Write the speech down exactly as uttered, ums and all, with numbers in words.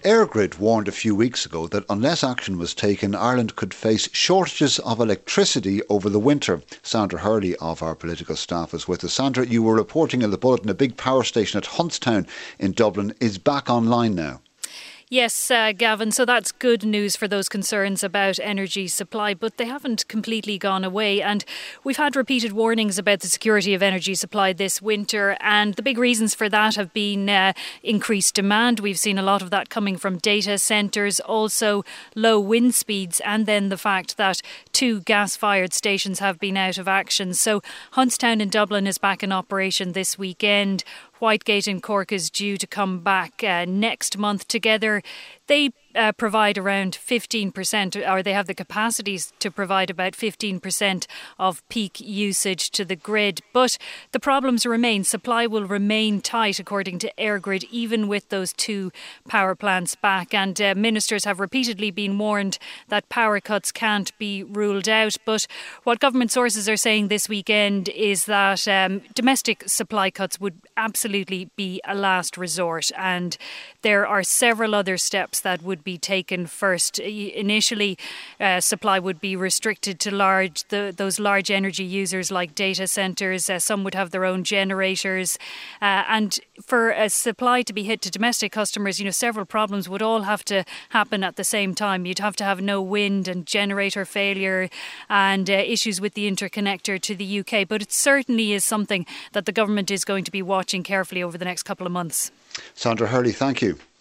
EirGrid warned a few weeks ago that unless action was taken, Ireland could face shortages of electricity over the winter. Sandra Hurley of our political staff is with us. Sandra, you were reporting in the bulletin a big power station at Huntstown in Dublin is back online now. Yes, uh, Gavin, so that's good news for those concerns about energy supply, but they haven't completely gone away. And we've had repeated warnings about the security of energy supply this winter, and the big reasons for that have been uh, increased demand. We've seen a lot of that coming from data centres, also low wind speeds, and then the fact that two gas-fired stations have been out of action. So Huntstown in Dublin is back in operation this weekend. Whitegate in Cork is due to come back uh, next month. Together, they uh, provide around fifteen percent, or they have the capacities to provide about fifteen percent of peak usage to the grid. But the problems remain. Supply will remain tight, according to EirGrid, even with those two power plants back. And uh, ministers have repeatedly been warned that power cuts can't be ruled out. But what government sources are saying this weekend is that um, domestic supply cuts would absolutely be a last resort. And there are several other steps that would be taken first. Initially, uh, supply would be restricted to large the, those large energy users like data centres. Uh, some would have their own generators. Uh, and for a supply to be hit to domestic customers, you know, several problems would all have to happen at the same time. You'd have to have no wind and generator failure and uh, issues with the interconnector to the U K. But it certainly is something that the government is going to be watching carefully over the next couple of months. Sandra Hurley, thank you.